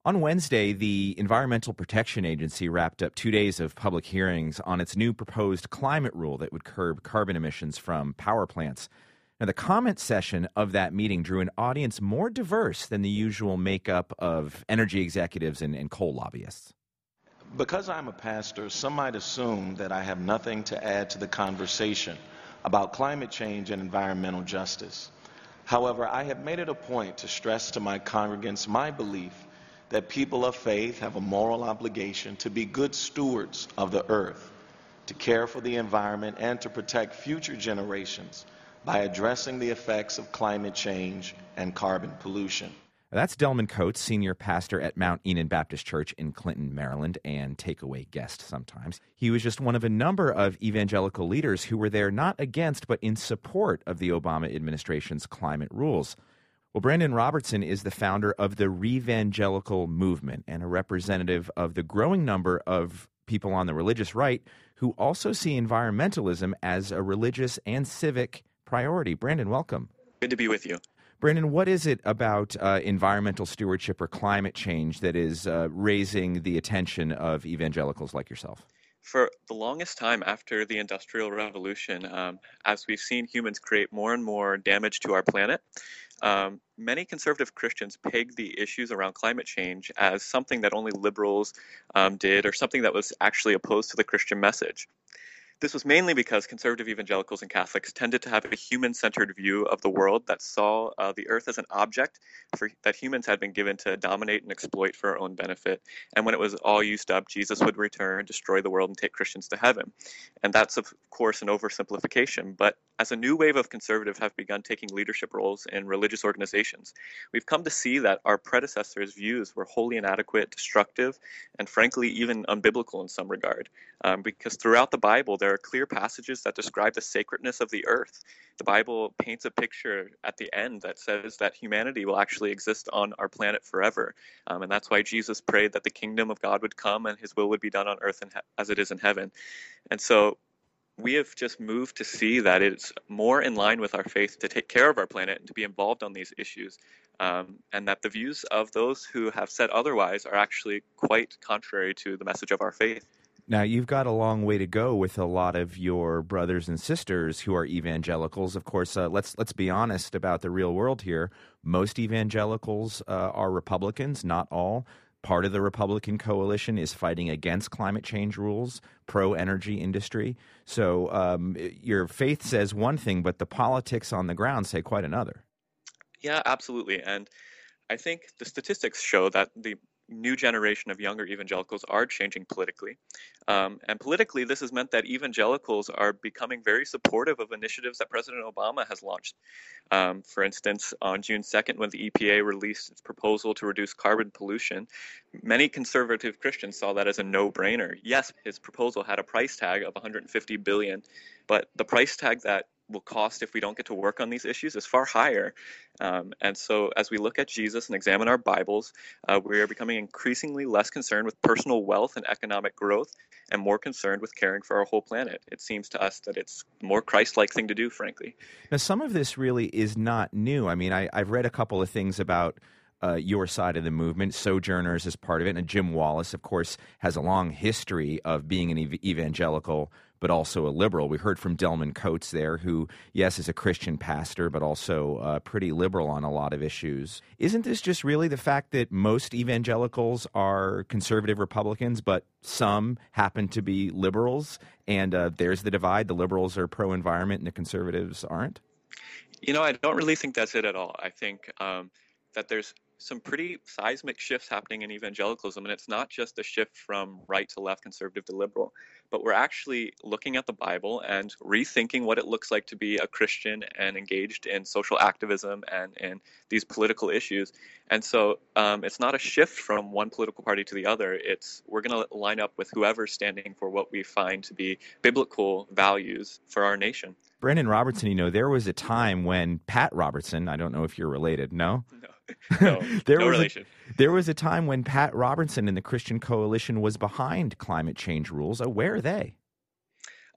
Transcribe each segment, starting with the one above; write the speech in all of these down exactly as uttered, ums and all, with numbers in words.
On Wednesday, the Environmental Protection Agency wrapped up two days of public hearings on its new proposed climate rule that would curb carbon emissions from power plants. Now, the comment session of that meeting drew an audience more diverse than the usual makeup of energy executives and, and coal lobbyists. Because I'm a pastor, some might assume that I have nothing to add to the conversation about climate change and environmental justice. However, I have made it a point to stress to my congregants my belief that people of faith have a moral obligation to be good stewards of the earth, to care for the environment, and to protect future generations by addressing the effects of climate change and carbon pollution. That's Delman Coates, senior pastor at Mount Enon Baptist Church in Clinton, Maryland, and takeaway guest sometimes. He was just one of a number of evangelical leaders who were there not against but in support of the Obama administration's climate rules. Well, Brandon Robertson is the founder of the Revangelical Movement and a representative of the growing number of people on the religious right who also see environmentalism as a religious and civic priority. Brandon, welcome. Good to be with you. Brandon, what is it about uh, environmental stewardship or climate change that is uh, raising the attention of evangelicals like yourself? For the longest time after the Industrial Revolution, um, as we've seen humans create more and more damage to our planet, um, many conservative Christians peg the issues around climate change as something that only liberals um, did, or something that was actually opposed to the Christian message. This was mainly because conservative evangelicals and Catholics tended to have a human-centered view of the world that saw uh, the earth as an object for, that humans had been given to dominate and exploit for our own benefit. And when it was all used up, Jesus would return, destroy the world, and take Christians to heaven. And that's, of course, an oversimplification. But as a new wave of conservatives have begun taking leadership roles in religious organizations, we've come to see that our predecessors' views were wholly inadequate, destructive, and frankly, even unbiblical in some regard. Um, because throughout the Bible, there are clear passages that describe the sacredness of the earth. The Bible paints a picture at the end that says that humanity will actually exist on our planet forever. Um, and that's why Jesus prayed that the kingdom of God would come and his will would be done on earth and he- as it is in heaven. And so we have just moved to see that it's more in line with our faith to take care of our planet and to be involved on these issues, um, and that the views of those who have said otherwise are actually quite contrary to the message of our faith. Now, you've got a long way to go with a lot of your brothers and sisters who are evangelicals. Of course, uh, let's let's be honest about the real world here. Most evangelicals uh, are Republicans, not all. Part of the Republican coalition is fighting against climate change rules, pro-energy industry. So um, your faith says one thing, but the politics on the ground say quite another. Yeah, absolutely. And I think the statistics show that the new generation of younger evangelicals are changing politically. Um, and politically, this has meant that evangelicals are becoming very supportive of initiatives that President Obama has launched. Um, for instance, on June second, when the E P A released its proposal to reduce carbon pollution, many conservative Christians saw that as a no-brainer. Yes, his proposal had a price tag of one hundred fifty billion dollars, but the price tag that will cost if we don't get to work on these issues is far higher. Um, and so as we look at Jesus and examine our Bibles, uh, we are becoming increasingly less concerned with personal wealth and economic growth and more concerned with caring for our whole planet. It seems to us that it's a more Christ-like thing to do, frankly. Now, some of this really is not new. I mean, I, I've read a couple of things about Uh, your side of the movement. Sojourners is part of it. And Jim Wallis, of course, has a long history of being an ev- evangelical, but also a liberal. We heard from Delman Coates there, who, yes, is a Christian pastor, but also uh, pretty liberal on a lot of issues. Isn't this just really the fact that most evangelicals are conservative Republicans, but some happen to be liberals? And uh, there's the divide. The liberals are pro-environment and the conservatives aren't? You know, I don't really think that's it at all. I think um, that there's some pretty seismic shifts happening in evangelicalism, and it's not just a shift from right to left, conservative to liberal, but we're actually looking at the Bible and rethinking what it looks like to be a Christian and engaged in social activism and in these political issues. And so um, it's not a shift from one political party to the other. It's we're going to line up with whoever's standing for what we find to be biblical values for our nation. Brandon Robertson, you know, there was a time when Pat Robertson, I don't know if you're related, no? No. No, there no was relation. A, there was a time when Pat Robertson and the Christian Coalition was behind climate change rules. Uh, where are they?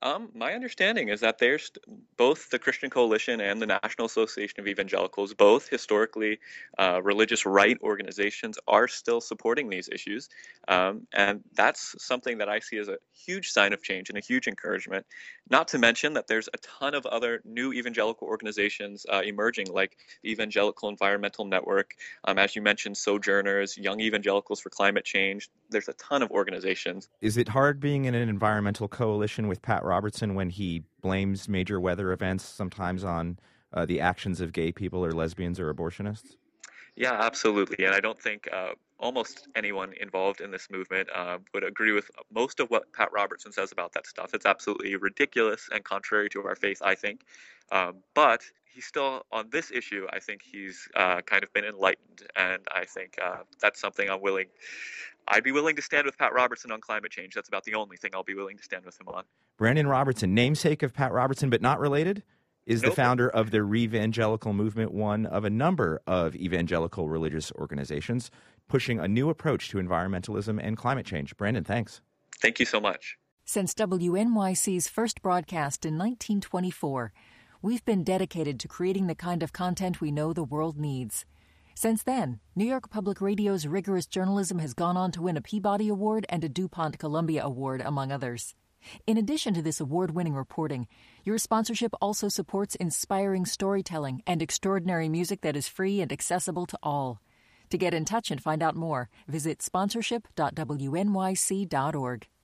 Um, my understanding is that there's both the Christian Coalition and the National Association of Evangelicals, both historically uh, religious right organizations, are still supporting these issues. Um, and that's something that I see as a huge sign of change and a huge encouragement. Not to mention that there's a ton of other new evangelical organizations uh, emerging, like the Evangelical Environmental Network, um, as you mentioned, Sojourners, Young Evangelicals for Climate Change. There's a ton of organizations. Is it hard being in an environmental coalition with Pat Robertson when he blames major weather events sometimes on uh, the actions of gay people or lesbians or abortionists? Yeah, absolutely. And I don't think uh, almost anyone involved in this movement uh, would agree with most of what Pat Robertson says about that stuff. It's absolutely ridiculous and contrary to our faith, I think. Um, but he's still, on this issue, I think he's uh, kind of been enlightened. And I think uh, that's something I'm willing, I'd be willing to stand with Pat Robertson on climate change. That's about the only thing I'll be willing to stand with him on. Brandon Robertson, namesake of Pat Robertson, but not related, is Nope. the founder of the Revangelical Movement, one of a number of evangelical religious organizations pushing a new approach to environmentalism and climate change. Brandon, thanks. Thank you so much. Since W N Y C's first broadcast in nineteen twenty-four, we've been dedicated to creating the kind of content we know the world needs. Since then, New York Public Radio's rigorous journalism has gone on to win a Peabody Award and a DuPont Columbia Award, among others. In addition to this award-winning reporting, your sponsorship also supports inspiring storytelling and extraordinary music that is free and accessible to all. To get in touch and find out more, visit sponsorship dot w n y c dot org.